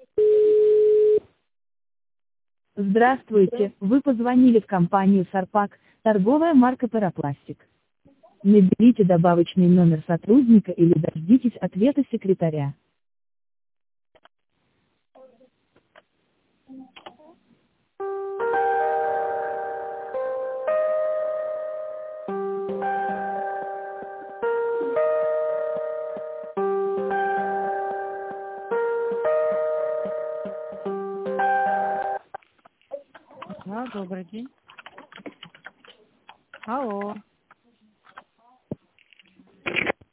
Здравствуйте, вы позвонили в компанию «Сарпак», торговая марка «Парапластик». Наберите добавочный номер сотрудника или дождитесь ответа секретаря. Да, добрый день. Алло.